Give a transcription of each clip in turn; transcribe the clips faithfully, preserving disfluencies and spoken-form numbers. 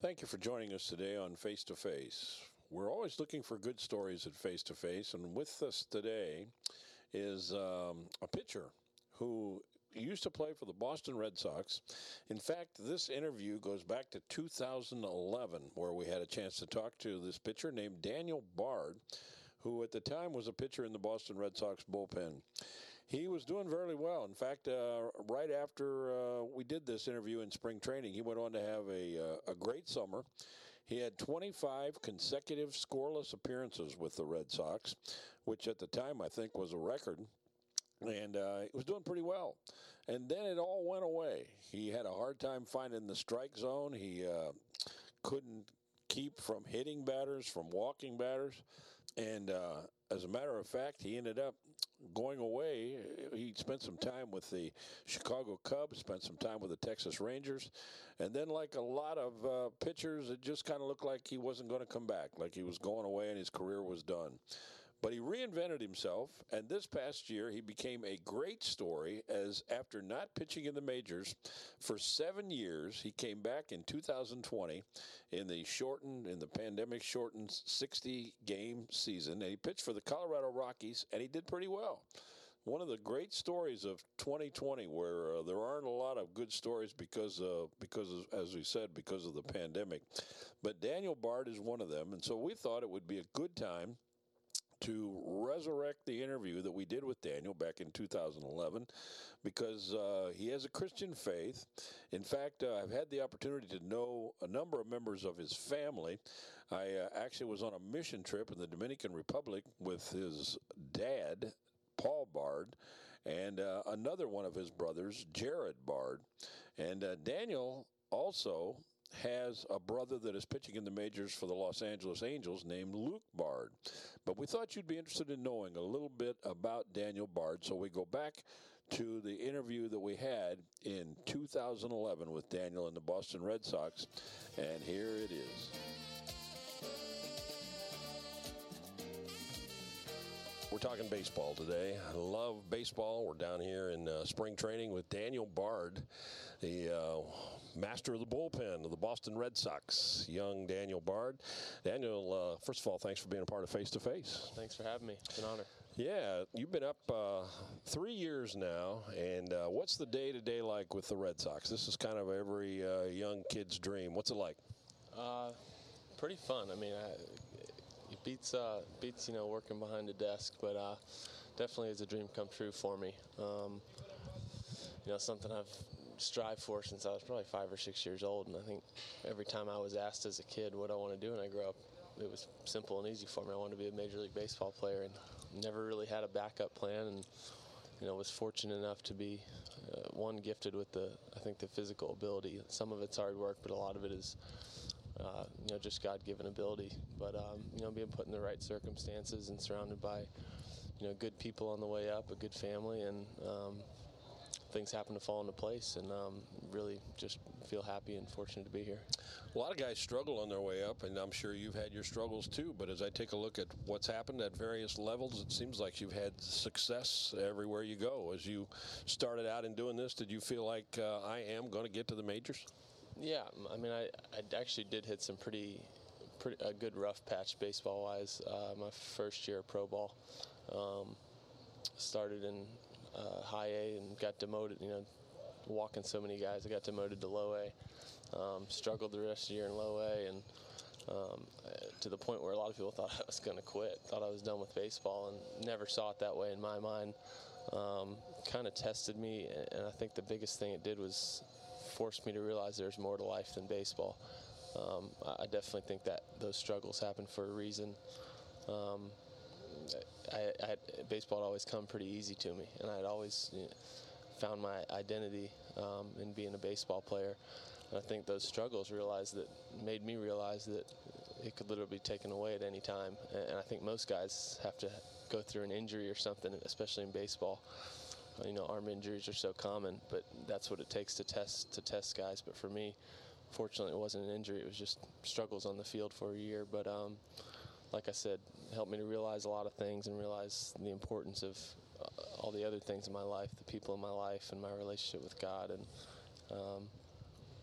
Thank you for joining us today on Face to Face. We're always looking for good stories at Face to Face, and with us today is um, a pitcher who used to play for the Boston Red Sox. In fact, this interview goes back to two thousand eleven, where we had a chance to talk to this pitcher named Daniel Bard, who at the time was a pitcher in the Boston Red Sox bullpen. He was doing very well. In fact, uh, right after uh, we did this interview in spring training, he went on to have a, uh, a great summer. He had twenty-five consecutive scoreless appearances with the Red Sox, which at the time I think was a record. And uh, he was doing pretty well. And then it all went away. He had a hard time finding the strike zone. He uh, couldn't keep from hitting batters, from walking batters. And uh, as a matter of fact, he ended up going away. He spent some time with the Chicago Cubs, spent some time with the Texas Rangers. And then, like a lot of uh, pitchers, it just kind of looked like he wasn't going to come back, like he was going away and his career was done. But he reinvented himself, and this past year he became a great story as after not pitching in the majors for seven years, he came back in two thousand twenty in the shortened, in the pandemic-shortened sixty-game season, and he pitched for the Colorado Rockies, and he did pretty well. One of the great stories of twenty twenty, where uh, there aren't a lot of good stories because, uh, because of, as we said, because of the pandemic. But Daniel Bard is one of them, and so we thought it would be a good time to resurrect the interview that we did with Daniel back in two thousand eleven, because uh, he has a Christian faith. In fact, uh, I've had the opportunity to know a number of members of his family. I uh, actually was on a mission trip in the Dominican Republic with his dad, Paul Bard, and uh, another one of his brothers, Jared Bard. And uh, Daniel also has a brother that is pitching in the majors for the Los Angeles Angels named Luke Bard. But we thought you'd be interested in knowing a little bit about Daniel Bard, so we go back to the interview that we had in two thousand eleven with Daniel and the Boston Red Sox, and here it is. We're talking baseball today. I love baseball. We're down here in uh, spring training with Daniel Bard, the uh, master of the bullpen of the Boston Red Sox, young Daniel Bard. Daniel, uh, first of all, thanks for being a part of Face to Face. Thanks for having me. It's an honor. Yeah, you've been up uh, three years now, and uh, what's the day-to-day like with the Red Sox? This is kind of every uh, young kid's dream. What's it like? Uh, pretty fun. I mean, I, it beats, uh, beats, you know, working behind a desk, but uh, definitely is a dream come true for me. Um, you know, something I've strived for since I was probably five or six years old, and I think every time I was asked as a kid what I want to do when I grow up, it was simple and easy for me. I wanted to be a Major League Baseball player, and never really had a backup plan, and you know, was fortunate enough to be uh, one gifted with the, I think, the physical ability. Some of it's hard work, but a lot of it is, uh, you know, just God-given ability. But um, you know, being put in the right circumstances and surrounded by, you know, good people on the way up, a good family, and um, things happen to fall into place, and um, really just feel happy and fortunate to be here. A lot of guys struggle on their way up, and I'm sure you've had your struggles too, but as I take a look at what's happened at various levels, it seems like you've had success everywhere you go. As you started out in doing this, did you feel like uh, I am going to get to the majors? Yeah, I mean, I, I actually did hit some pretty, pretty a good rough patch baseball-wise uh, my first year of pro ball. Um, started in uh, high A and got demoted, you know, walking so many guys, I got demoted to low A. Um, struggled the rest of the year in low A, and um, to the point where a lot of people thought I was going to quit, thought I was done with baseball, and never saw it that way in my mind. Um, kind of tested me, and I think the biggest thing it did was force me to realize there's more to life than baseball. Um, I definitely think that those struggles happen for a reason. Um, I, I had, baseball had always come pretty easy to me, and I had always, you know, found my identity um, in being a baseball player. And I think those struggles realized that made me realize that it could literally be taken away at any time. And I think most guys have to go through an injury or something, especially in baseball. You know, arm injuries are so common, but that's what it takes to test to test guys. But for me, fortunately, it wasn't an injury. It was just struggles on the field for a year. But um, like I said, it helped me to realize a lot of things and realize the importance of uh, all the other things in my life, the people in my life, and my relationship with God. And um,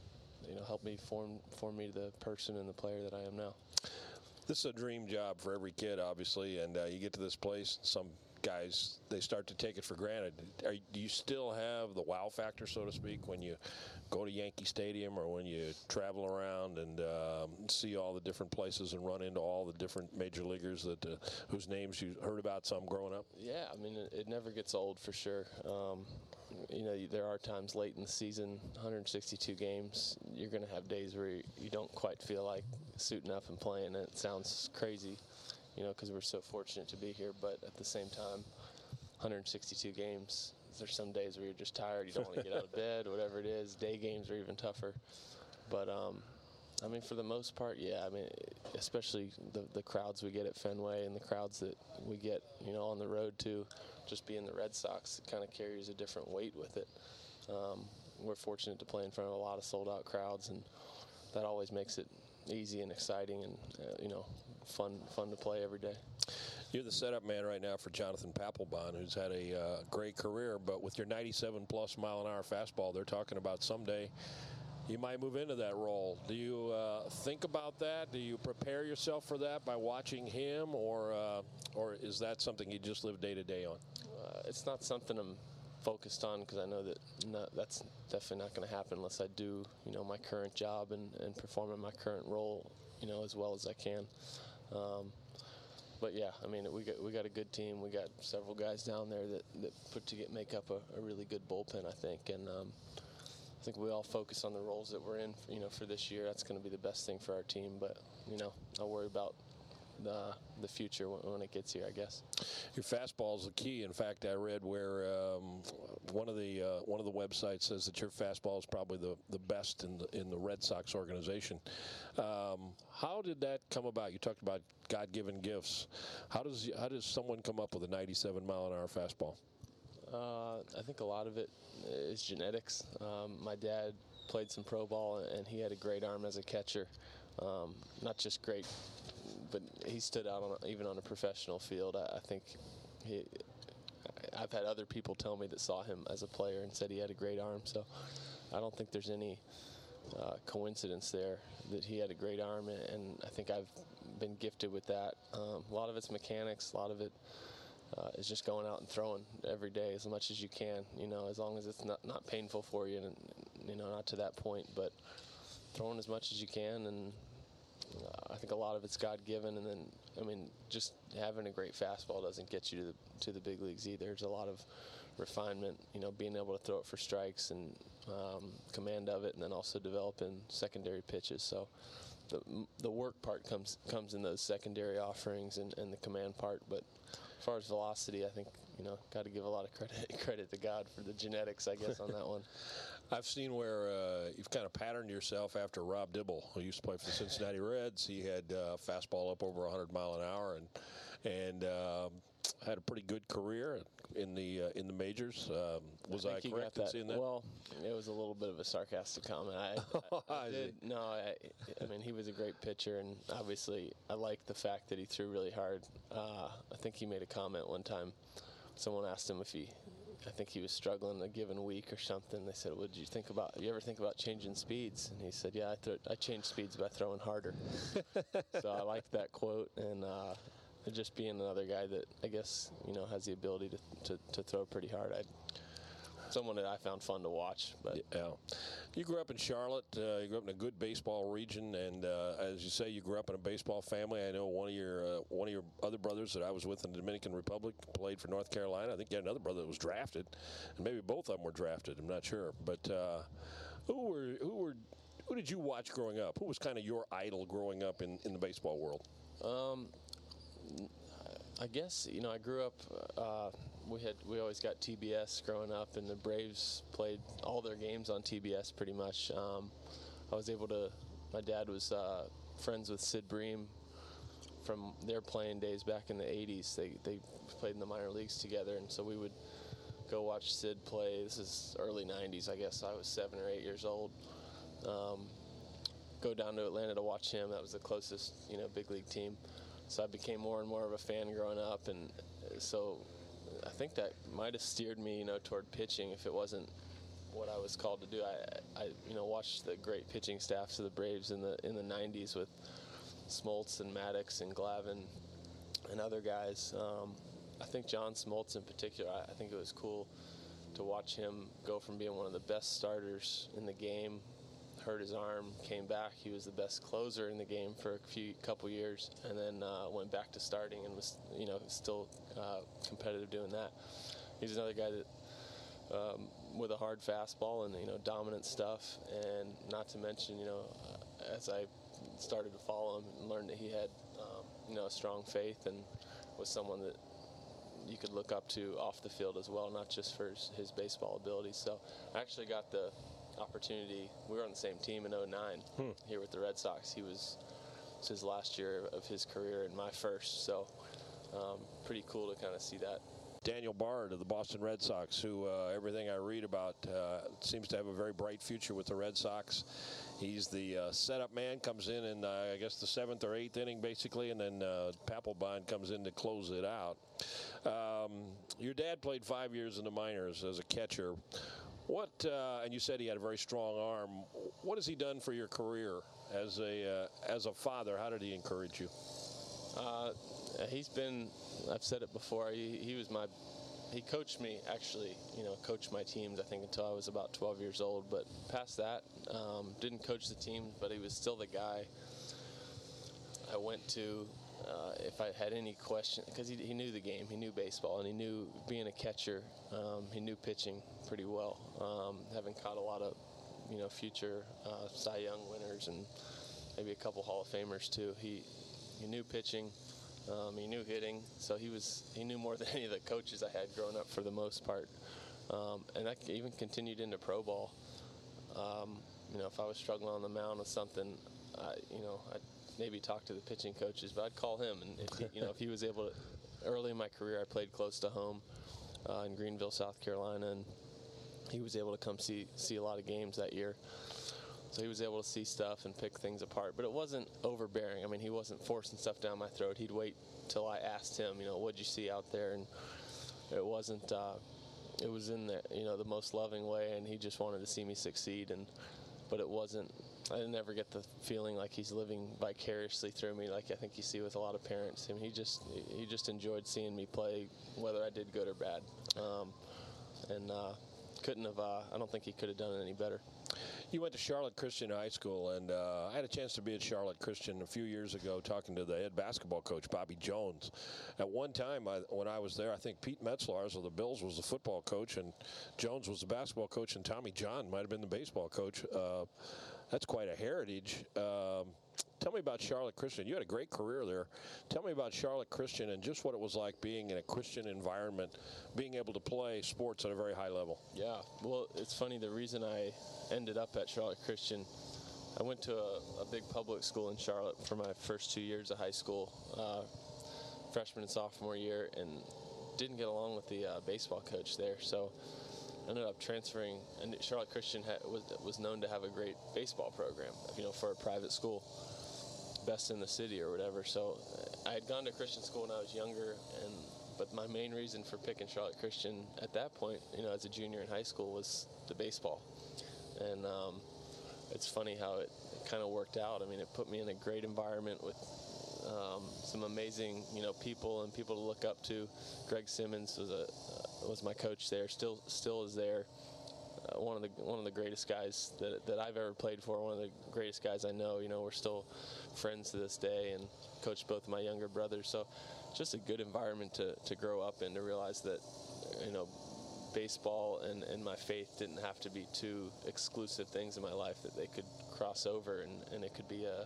you know, helped me form form me to the person and the player that I am now. This is a dream job for every kid, obviously, and uh, you get to this place, some guys, they start to take it for granted. Are, do you still have the wow factor, so to speak, when you go to Yankee Stadium or when you travel around and um, see all the different places and run into all the different major leaguers that uh, whose names you heard about some growing up? Yeah, I mean, it, it never gets old for sure. Um, you know, there are times late in the season, one hundred sixty-two games, you're going to have days where you, you don't quite feel like suiting up and playing, and it sounds crazy, you know, because we're so fortunate to be here. But at the same time, one hundred sixty-two games, there's some days where you're just tired, you don't want to get out of bed, whatever it is. Day games are even tougher. But, um, I mean, for the most part, yeah, I mean, especially the, the crowds we get at Fenway and the crowds that we get, you know, on the road too, just being the Red Sox, it kind of carries a different weight with it. Um, we're fortunate to play in front of a lot of sold-out crowds, and that always makes it easy and exciting and, uh, you know, fun fun to play every day. You're the setup man right now for Jonathan Papelbon, who's had a uh, great career, but with your ninety-seven plus mile an hour fastball, they're talking about someday you might move into that role. Do you uh, think about that? Do you prepare yourself for that by watching him, or uh, or is that something you just live day to day on? Uh, it's not something I'm focused on, because I know that not, that's definitely not going to happen unless I do, you know, my current job and, and perform in my current role, you know, as well as I can. Um, but yeah, I mean, we got we got a good team. We got several guys down there that, that put to get make up a, a really good bullpen, I think, and um, I think we all focus on the roles that we're in, you know, for this year. That's going to be the best thing for our team. But, you know, I'll worry about the the future when, when it gets here, I guess. Your fastball is the key. In fact, I read where um, one of the uh, one of the websites says that your fastball is probably the, the best in the in the Red Sox organization. Um, how did that come about? You talked about God-given gifts. How does how does someone come up with a ninety-seven mile an hour fastball? Uh, I think a lot of it is genetics. Um, my dad played some pro ball, and he had a great arm as a catcher. Um, not just great, but he stood out on even on a professional field. I, I think he. I've had other people tell me that saw him as a player and said he had a great arm. So I don't think there's any uh, coincidence there that he had a great arm, and, and I think I've been gifted with that. Um, a lot of it's mechanics. A lot of it. Uh, is just going out and throwing every day as much as you can, you know, as long as it's not, not painful for you, and, you know, not to that point, but throwing as much as you can. And uh, I think a lot of it's God-given. And then, I mean, just having a great fastball doesn't get you to the, to the big leagues either. There's a lot of refinement, you know, being able to throw it for strikes and um, command of it, and then also developing secondary pitches. So the the work part comes comes in those secondary offerings and, and the command part. But as far as velocity, I think, you know, got to give a lot of credit credit to God for the genetics, I guess, on that one. I've seen where uh, you've kind of patterned yourself after Rob Dibble, who used to play for the Cincinnati Reds. He had uh, fastball up over one hundred mile an hour, and and um, had a pretty good career in the uh, in the majors. Um, was I, I correct in that. seeing that? Well, it was a little bit of a sarcastic comment. I, I, I did, no, I, I mean, he was a great pitcher, and obviously I like the fact that he threw really hard. Uh, I think he made a comment one time. Someone asked him if he, I think he was struggling a given week or something. They said, "What did you think about? You ever think about changing speeds?" And he said, "Yeah, I, th- I changed speeds by throwing harder." So I liked that quote, and uh, just being another guy that I guess, you know, has the ability to to, to throw pretty hard. I, someone that I found fun to watch. But yeah, you grew up in Charlotte. Uh, you grew up in a good baseball region, and uh, as you say, you grew up in a baseball family. I know one of your uh, one of your other brothers that I was with in the Dominican Republic played for North Carolina. I think you had another brother that was drafted, and maybe both of them were drafted. I'm not sure, but uh, who were who were who did you watch growing up? Who was kind of your idol growing up in, in the baseball world? Um, I guess, you know, I grew up. Uh, we had we always got T B S growing up, and the Braves played all their games on T B S pretty much. Um, I was able to. My dad was uh, friends with Sid Bream from their playing days back in the eighties. They they played in the minor leagues together, and so we would go watch Sid play. This is early nineties, I guess. I was seven or eight years old. Um, go down to Atlanta to watch him. That was the closest, you know, big league team. So I became more and more of a fan growing up, and so I think that might have steered me, you know, toward pitching if it wasn't what I was called to do. I, I, you know, watched the great pitching staffs of the Braves in the in the nineties with Smoltz and Maddox and Glavine and other guys. Um, I think John Smoltz in particular, I, I think it was cool to watch him go from being one of the best starters in the game, hurt his arm, came back. He was the best closer in the game for a few couple years, and then uh, went back to starting and was, you know, still uh, competitive doing that. He's another guy that um, with a hard fastball and, you know, dominant stuff, and not to mention, you know, uh, as I started to follow him and learned that he had, um, you know, a strong faith and was someone that you could look up to off the field as well, not just for his, his baseball abilities. So I actually got the opportunity. We were on the same team in oh nine hmm. here with the Red Sox. He was, it was his last year of his career and my first, so um, pretty cool to kind of see that. Daniel Bard of the Boston Red Sox, who uh, everything I read about uh, seems to have a very bright future with the Red Sox. He's the uh, setup man, comes in in, uh, I guess, the seventh or eighth inning, basically, and then uh, Papelbon comes in to close it out. Um, your dad played five years in the minors as a catcher. What, uh, and you said he had a very strong arm. What has he done for your career as a, uh, as a father? How did he encourage you? Uh, he's been, I've said it before, he, he was my, he coached me, actually, you know, coached my teams, I think, until I was about twelve years old. But past that, um, didn't coach the team, but he was still the guy I went to uh, if I had any question, because he, he knew the game, he knew baseball, and he knew being a catcher, um, he knew pitching pretty well, um, having caught a lot of, you know, future uh, Cy Young winners and maybe a couple Hall of Famers too. He, he knew pitching. Um, he knew hitting, so he was he knew more than any of the coaches I had growing up for the most part, um, and that even continued into pro ball. Um, you know, if I was struggling on the mound with something, I, you know, I'd maybe talk to the pitching coaches, but I'd call him, and if he, you know, if he was able to. Early in my career, I played close to home uh, in Greenville, South Carolina, and he was able to come see see a lot of games that year. So he was able to see stuff and pick things apart, but it wasn't overbearing. I mean, he wasn't forcing stuff down my throat. He'd wait till I asked him, you know, what'd you see out there? And it wasn't, uh, it was in the, you know, the most loving way, and he just wanted to see me succeed. And, but it wasn't, I didn't ever get the feeling like he's living vicariously through me, like I think you see with a lot of parents. I mean, he just, he just enjoyed seeing me play, whether I did good or bad. Um, and uh, couldn't have, uh, I don't think he could have done it any better. You went to Charlotte Christian High School, and uh, I had a chance to be at Charlotte Christian a few years ago talking to the head basketball coach, Bobby Jones. At one time, I, when I was there, I think Pete Metzlars of the Bills was the football coach, and Jones was the basketball coach, and Tommy John might have been the baseball coach. Uh, that's quite a heritage. Um, Tell me about Charlotte Christian. You had a great career there. Tell me about Charlotte Christian and just what it was like being in a Christian environment, being able to play sports at a very high level. Yeah, well, it's funny. The reason I ended up at Charlotte Christian, I went to a, a big public school in Charlotte for my first two years of high school, uh, freshman and sophomore year, and didn't get along with the uh, baseball coach there. So I ended up transferring, and Charlotte Christian had, was, was known to have a great baseball program, you know, for a private school. Best in the city or whatever. So I had gone to Christian school when I was younger, and but my main reason for picking Charlotte Christian at that point, you know, as a junior in high school, was the baseball. And um, it's funny how it, it kind of worked out. I mean, it put me in a great environment with um, some amazing, you know, people and people to look up to. Greg Simmons was a uh, was my coach there. Still still is there. Uh, one of the one of the greatest guys that that I've ever played for. One of the greatest guys I know. You know, we're still friends to this day, and coached both of my younger brothers. So, just a good environment to to grow up in. To realize that, you know, baseball and and my faith didn't have to be two exclusive things in my life. That they could cross over, and and it could be a,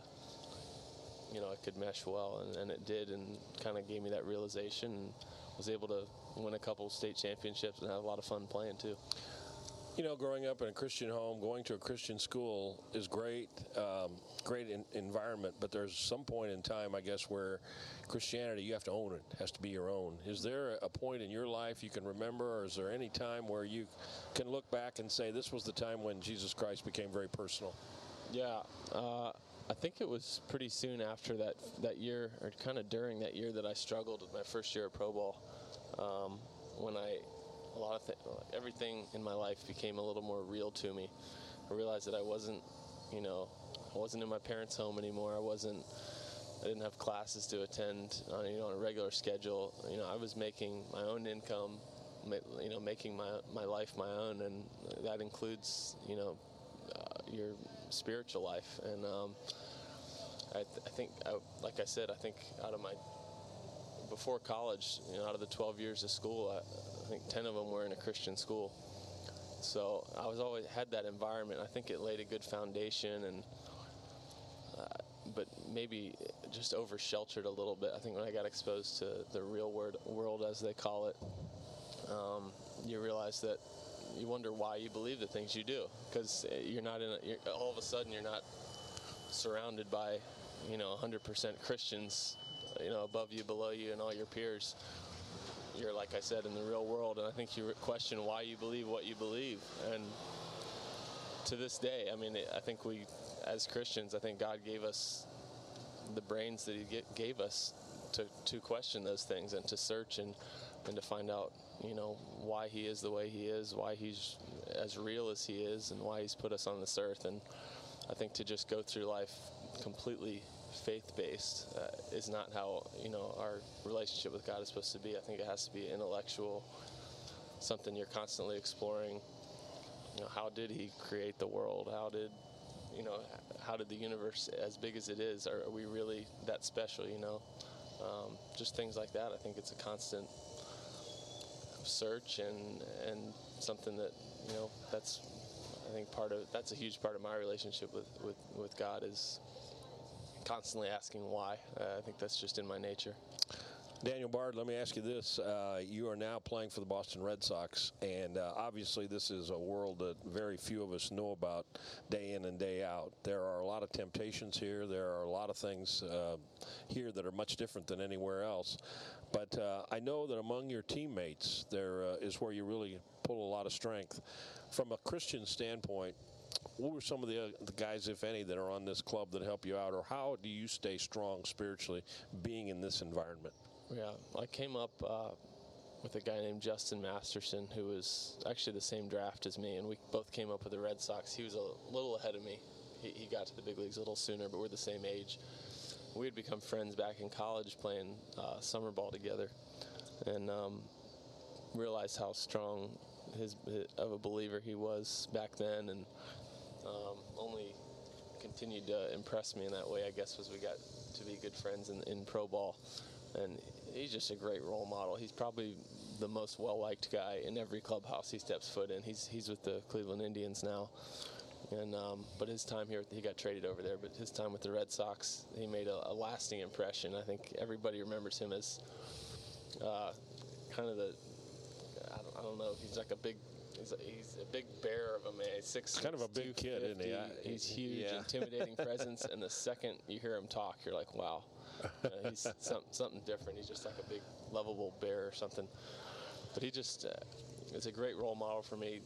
you know, it could mesh well, and, and it did, and kind of gave me that realization. And was able to win a couple state championships and have a lot of fun playing too. You know, growing up in a Christian home, going to a Christian school is great, um, great in, environment, but there's some point in time, I guess, where Christianity, you have to own it. It has to be your own. Is there a point in your life you can remember, or is there any time where you can look back and say, this was the time when Jesus Christ became very personal? Yeah, uh, I think it was pretty soon after that, that year, or kind of during that year, that I struggled with my first year of pro ball, um, when I a lot of th- everything in my life became a little more real to me. I realized that I wasn't, you know, I wasn't in my parents' home anymore. I wasn't, I didn't have classes to attend on, you know, on a regular schedule. You know, I was making my own income, you know, making my my life my own, and that includes, you know, uh, your spiritual life. And um, I, th- I think, I, like I said, I think out of my before college, you know, out of the twelve years of school, I, I think ten of them were in a Christian school. So I was always had that environment. I think it laid a good foundation, and uh, but maybe just over sheltered a little bit. I think when I got exposed to the real world, world as they call it, um, you realize that you wonder why you believe the things you do, because you're not in a, you're, all of a sudden you're not surrounded by, you know, one hundred percent Christians, you know, above you, below you, and all your peers. You're, like I said, in the real world, and I think you question why you believe what you believe. And to this day, I mean, I think we, as Christians, I think God gave us the brains that He gave us to, to question those things and to search and, and to find out, you know, why He is the way He is, why He's as real as He is, and why He's put us on this earth. And I think to just go through life completely faith-based uh, is not how, you know, our relationship with God is supposed to be. I think it has to be intellectual, something you're constantly exploring. You know, how did He create the world? How did, you know, how did the universe, as big as it is, are, are we really that special, you know? Um, just things like that. I think it's a constant search and and something that, you know, that's, I think part of, that's a huge part of my relationship with, with, with God, is constantly asking why. Uh, I think that's just in my nature. Daniel Bard, let me ask you this. Uh, you are now playing for the Boston Red Sox, and uh, obviously this is a world that very few of us know about day in and day out. There are a lot of temptations here. There are a lot of things uh, here that are much different than anywhere else. But uh, I know that among your teammates, there uh, is where you really pull a lot of strength. From a Christian standpoint, what were some of the, uh, the guys, if any, that are on this club that help you out, or how do you stay strong spiritually being in this environment? Yeah, I came up uh, with a guy named Justin Masterson, who was actually the same draft as me, and we both came up with the Red Sox. He was a little ahead of me. He, he got to the big leagues a little sooner, but we're the same age. We had become friends back in college playing uh, summer ball together, and um, realized how strong his, his of a believer he was back then, and um, only continued to impress me in that way, I guess, as we got to be good friends in, in pro ball. And he's just a great role model. He's probably the most well-liked guy in every clubhouse he steps foot in. He's he's with the Cleveland Indians now, and um, but his time here, he got traded over there. But his time with the Red Sox, he made a, a lasting impression. I think everybody remembers him as uh, kind of the I don't, I don't know. He's like a big. He's a, he's a big bear of a man. He's six. Kind of a big kid, isn't he? I, he's huge, yeah. intimidating presence, and the second you hear him talk, you're like, wow. Uh, he's some, something different. He's just like a big, lovable bear or something. But he just uh, is a great role model for me.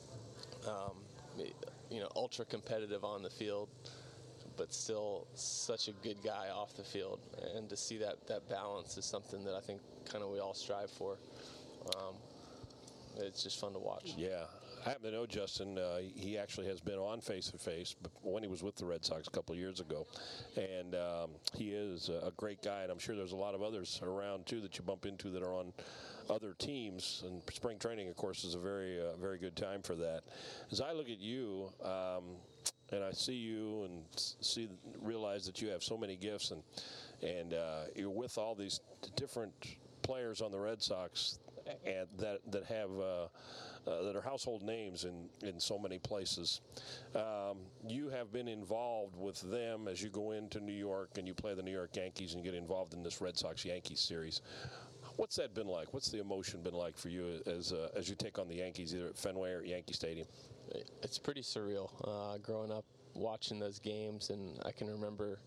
Um, you know, ultra competitive on the field, but still such a good guy off the field. And to see that, that balance is something that I think kind of we all strive for. Um, it's just fun to watch. Yeah. I happen to know Justin. Uh, he actually has been on Face to Face when he was with the Red Sox a couple of years ago, and um, he is a great guy. And I'm sure there's a lot of others around too that you bump into that are on other teams. And spring training, of course, is a very, uh, very good time for that. As I look at you, um, and I see you and see, realize that you have so many gifts, and and uh, you're with all these different players on the Red Sox, and that that have. Uh, Uh, that are household names in, in so many places. Um, you have been involved with them as you go into New York and you play the New York Yankees and get involved in this Red Sox-Yankees series. What's that been like? What's the emotion been like for you as uh, as you take on the Yankees either at Fenway or at Yankee Stadium? It's pretty surreal uh, growing up watching those games, and I can remember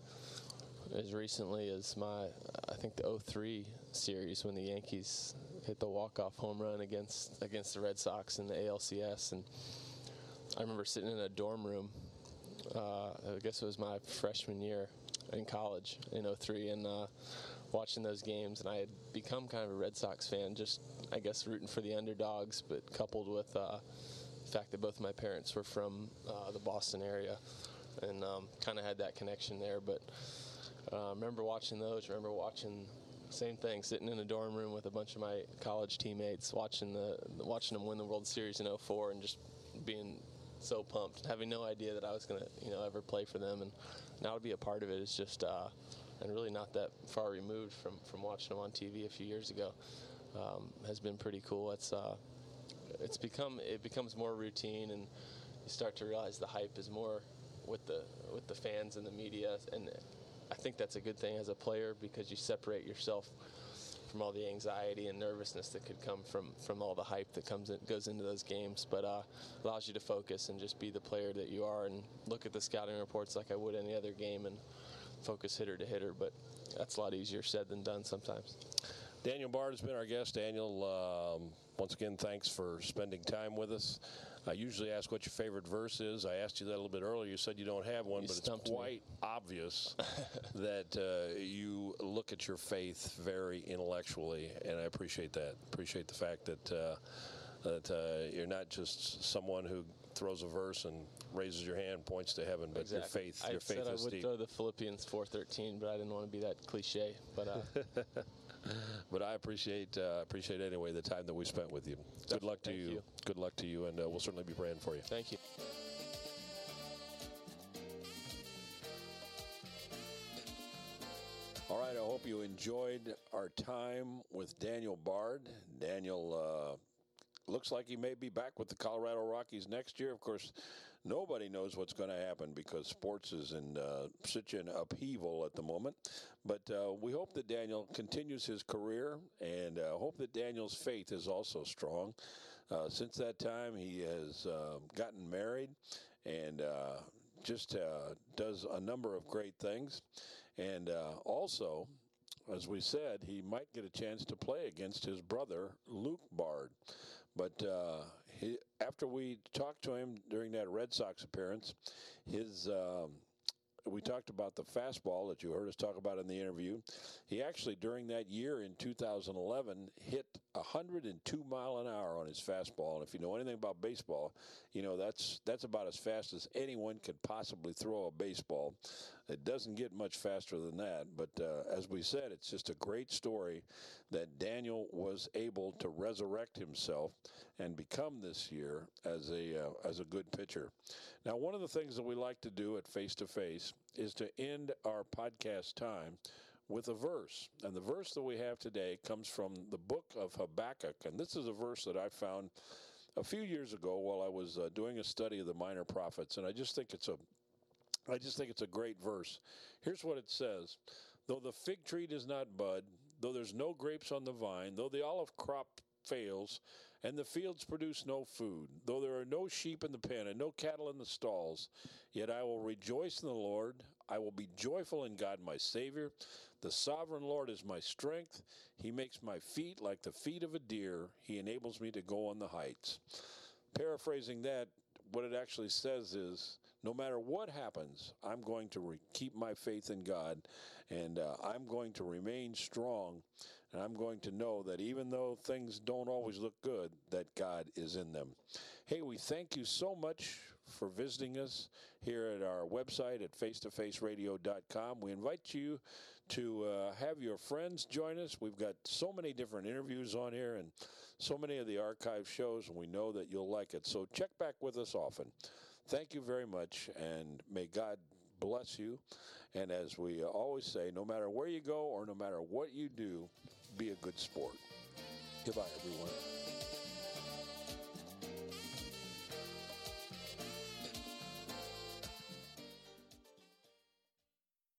as recently as my, I think the oh three series when the Yankees hit the walk-off home run against against the Red Sox in the A L C S, and I remember sitting in a dorm room. Uh, I guess it was my freshman year in college in oh three, and uh, watching those games, and I had become kind of a Red Sox fan, just, I guess, rooting for the underdogs, but coupled with uh, the fact that both my parents were from uh, the Boston area, and um, kind of had that connection there. But I uh, remember watching those, remember watching same thing, sitting in a dorm room with a bunch of my college teammates, watching the watching them win the World Series in oh four, and just being so pumped, having no idea that I was going to, you know, ever play for them. And now to be a part of it is just, uh, and really not that far removed from, from watching them on T V a few years ago, um, has been pretty cool. It's uh, it's become it becomes more routine, and you start to realize the hype is more with the with the fans and the media, and I think that's a good thing as a player, because you separate yourself from all the anxiety and nervousness that could come from, from all the hype that comes in, goes into those games, but uh, allows you to focus and just be the player that you are, and look at the scouting reports like I would any other game and focus hitter to hitter. But that's a lot easier said than done sometimes. Daniel Bard has been our guest. Daniel, um, once again, thanks for spending time with us. I usually ask what your favorite verse is. I asked you that a little bit earlier. You said you don't have one, You but it's stumped quite me. obvious that uh, you look at your faith very intellectually, and I appreciate that. Appreciate the fact that uh, that uh, you're not just someone who throws a verse and raises your hand, points to heaven, but Exactly. your faith, I your faith said is I would deep. throw the Philippians four thirteen, but I didn't want to be that cliche. But uh, But I appreciate uh, appreciate anyway the time that we spent with you. Good luck to Thank you. you. Good luck to you, and uh, we'll certainly be praying for you. thank you. All right, I hope you enjoyed our time with Daniel Bard. Daniel uh, looks like he may be back with the Colorado Rockies next year. Of course, nobody knows what's going to happen because sports is in uh, such an upheaval at the moment. But uh, we hope that Daniel continues his career, and uh, hope that Daniel's faith is also strong. Uh, since that time, he has uh, gotten married and uh, just uh, does a number of great things. And uh, also, as we said, he might get a chance to play against his brother, Luke Bard. But uh, he, after we talked to him during that Red Sox appearance, his um, we talked about the fastball that you heard us talk about in the interview. He actually, during that year in two thousand eleven, hit one hundred two mile an hour on his fastball. And if you know anything about baseball, you know that's that's about as fast as anyone could possibly throw a baseball. It doesn't get much faster than that. But uh, as we said, it's just a great story that Daniel was able to resurrect himself and become this year as a uh, as a good pitcher. Now, one of the things that we like to do at Face to Face is to end our podcast time with a verse. And the verse that we have today comes from the book of Habakkuk. And this is a verse that I found a few years ago while I was uh, doing a study of the minor prophets. And I just think it's a I just think it's a great verse. Here's what it says. Though the fig tree does not bud, though there's no grapes on the vine, though the olive crop fails, and the fields produce no food, though there are no sheep in the pen and no cattle in the stalls, yet I will rejoice in the Lord. I will be joyful in God my Savior. The sovereign Lord is my strength. He makes my feet like the feet of a deer. He enables me to go on the heights. Paraphrasing that, what it actually says is, no matter what happens, I'm going to re- keep my faith in God, and uh, I'm going to remain strong, and I'm going to know that even though things don't always look good, that God is in them. Hey, we thank you so much for visiting us here at our website at face to face radio dot com. We invite you to uh, have your friends join us. We've got so many different interviews on here and so many of the archive shows, and we know that you'll like it. So check back with us often. Thank you very much, and may God bless you. And as we always say, no matter where you go or no matter what you do, be a good sport. Goodbye, everyone.